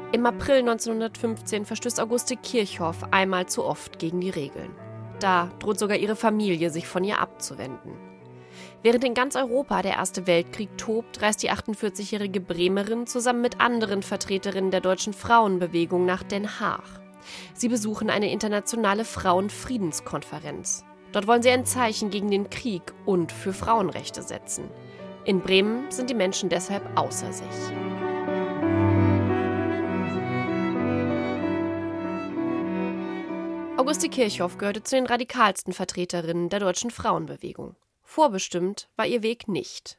Im April 1915 verstößt Auguste Kirchhoff einmal zu oft gegen die Regeln. Da droht sogar ihre Familie, sich von ihr abzuwenden. Während in ganz Europa der Erste Weltkrieg tobt, reist die 48-jährige Bremerin zusammen mit anderen Vertreterinnen der deutschen Frauenbewegung nach Den Haag. Sie besuchen eine internationale Frauenfriedenskonferenz. Dort wollen sie ein Zeichen gegen den Krieg und für Frauenrechte setzen. In Bremen sind die Menschen deshalb außer sich. Auguste Kirchhoff gehörte zu den radikalsten Vertreterinnen der deutschen Frauenbewegung. Vorbestimmt war ihr Weg nicht.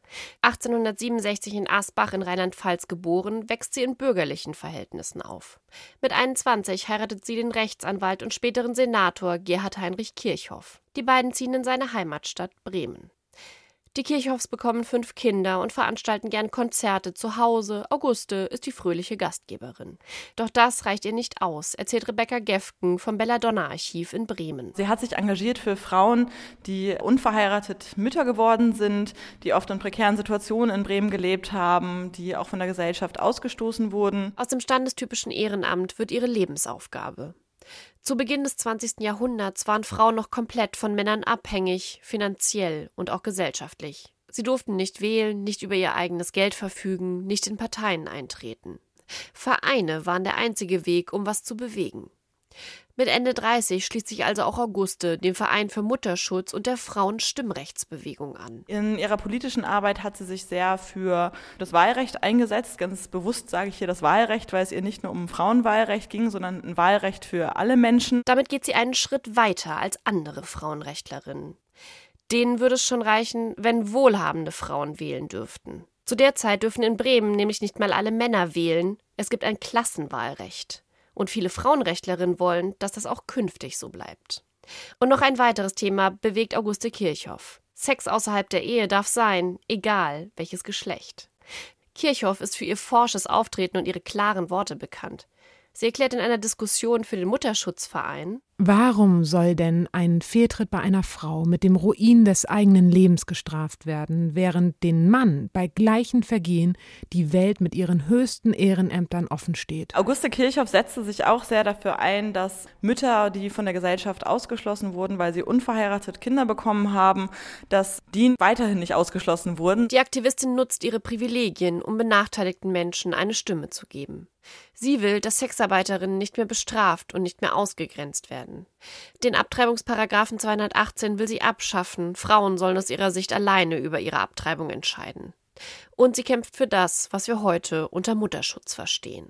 1867 in Asbach in Rheinland-Pfalz geboren, wächst sie in bürgerlichen Verhältnissen auf. Mit 21 heiratet sie den Rechtsanwalt und späteren Senator Gerhard Heinrich Kirchhoff. Die beiden ziehen in seine Heimatstadt Bremen. Die Kirchhoffs bekommen 5 Kinder und veranstalten gern Konzerte zu Hause. Auguste ist die fröhliche Gastgeberin. Doch das reicht ihr nicht aus, erzählt Rebecca Gefgen vom Belladonna-Archiv in Bremen. Sie hat sich engagiert für Frauen, die unverheiratet Mütter geworden sind, die oft in prekären Situationen in Bremen gelebt haben, die auch von der Gesellschaft ausgestoßen wurden. Aus dem standestypischen Ehrenamt wird ihre Lebensaufgabe. Zu Beginn des 20. Jahrhunderts waren Frauen noch komplett von Männern abhängig, finanziell und auch gesellschaftlich. Sie durften nicht wählen, nicht über ihr eigenes Geld verfügen, nicht in Parteien eintreten. Vereine waren der einzige Weg, um was zu bewegen. Mit Ende 30 schließt sich also auch Auguste dem Verein für Mutterschutz und der Frauenstimmrechtsbewegung an. In ihrer politischen Arbeit hat sie sich sehr für das Wahlrecht eingesetzt. Ganz bewusst sage ich hier das Wahlrecht, weil es ihr nicht nur um Frauenwahlrecht ging, sondern ein Wahlrecht für alle Menschen. Damit geht sie einen Schritt weiter als andere Frauenrechtlerinnen. Denen würde es schon reichen, wenn wohlhabende Frauen wählen dürften. Zu der Zeit dürfen in Bremen nämlich nicht mal alle Männer wählen. Es gibt ein Klassenwahlrecht. Und viele Frauenrechtlerinnen wollen, dass das auch künftig so bleibt. Und noch ein weiteres Thema bewegt Auguste Kirchhoff. Sex außerhalb der Ehe darf sein, egal welches Geschlecht. Kirchhoff ist für ihr forsches Auftreten und ihre klaren Worte bekannt. Sie erklärt in einer Diskussion für den Mutterschutzverein: Warum soll denn ein Fehltritt bei einer Frau mit dem Ruin des eigenen Lebens gestraft werden, während den Mann bei gleichen Vergehen die Welt mit ihren höchsten Ehrenämtern offen steht? Auguste Kirchhoff setzte sich auch sehr dafür ein, dass Mütter, die von der Gesellschaft ausgeschlossen wurden, weil sie unverheiratet Kinder bekommen haben, dass die weiterhin nicht ausgeschlossen wurden. Die Aktivistin nutzt ihre Privilegien, um benachteiligten Menschen eine Stimme zu geben. Sie will, dass Sexarbeiterinnen nicht mehr bestraft und nicht mehr ausgegrenzt werden. Den Abtreibungsparagraphen 218 will sie abschaffen. Frauen sollen aus ihrer Sicht alleine über ihre Abtreibung entscheiden. Und sie kämpft für das, was wir heute unter Mutterschutz verstehen.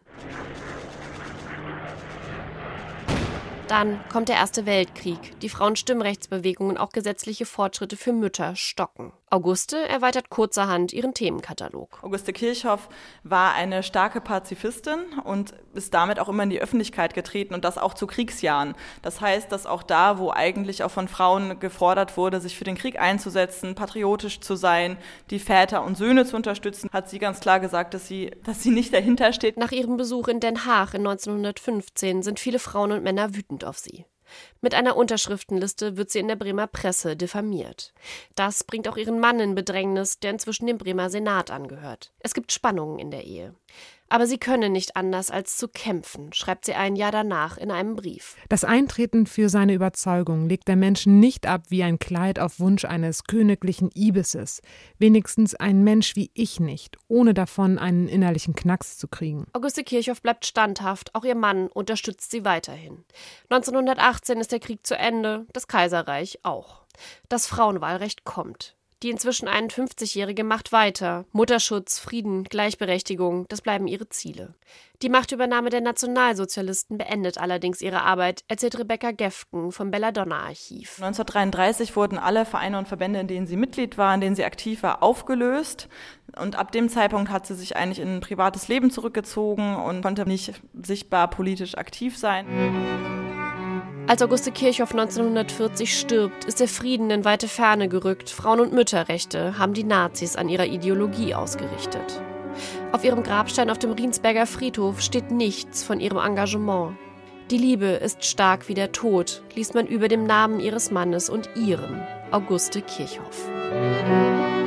Dann kommt der Erste Weltkrieg. Die Frauenstimmrechtsbewegung und auch gesetzliche Fortschritte für Mütter stocken. Auguste erweitert kurzerhand ihren Themenkatalog. Auguste Kirchhoff war eine starke Pazifistin und ist damit auch immer in die Öffentlichkeit getreten und das auch zu Kriegsjahren. Das heißt, dass auch da, wo eigentlich auch von Frauen gefordert wurde, sich für den Krieg einzusetzen, patriotisch zu sein, die Väter und Söhne zu unterstützen, hat sie ganz klar gesagt, dass sie nicht dahinter steht. Nach ihrem Besuch in Den Haag in 1915 sind viele Frauen und Männer wütend auf sie. Mit einer Unterschriftenliste wird sie in der Bremer Presse diffamiert. Das bringt auch ihren Mann in Bedrängnis, der inzwischen dem Bremer Senat angehört. Es gibt Spannungen in der Ehe. Aber sie könne nicht anders als zu kämpfen, schreibt sie ein Jahr danach in einem Brief. Das Eintreten für seine Überzeugung legt der Menschen nicht ab wie ein Kleid auf Wunsch eines königlichen Ibises. Wenigstens ein Mensch wie ich nicht, ohne davon einen innerlichen Knacks zu kriegen. Auguste Kirchhoff bleibt standhaft, auch ihr Mann unterstützt sie weiterhin. 1918 ist der Krieg zu Ende, das Kaiserreich auch. Das Frauenwahlrecht kommt. Die inzwischen 51-Jährige macht weiter. Mutterschutz, Frieden, Gleichberechtigung, das bleiben ihre Ziele. Die Machtübernahme der Nationalsozialisten beendet allerdings ihre Arbeit, erzählt Rebecca Gefgen vom Belladonna-Archiv. 1933 wurden alle Vereine und Verbände, in denen sie Mitglied war, in denen sie aktiv war, aufgelöst. Und ab dem Zeitpunkt hat sie sich eigentlich in ein privates Leben zurückgezogen und konnte nicht sichtbar politisch aktiv sein. Als Auguste Kirchhoff 1940 stirbt, ist der Frieden in weite Ferne gerückt. Frauen- und Mütterrechte haben die Nazis an ihrer Ideologie ausgerichtet. Auf ihrem Grabstein auf dem Riensberger Friedhof steht nichts von ihrem Engagement. Die Liebe ist stark wie der Tod, liest man über dem Namen ihres Mannes und ihrem, Auguste Kirchhoff.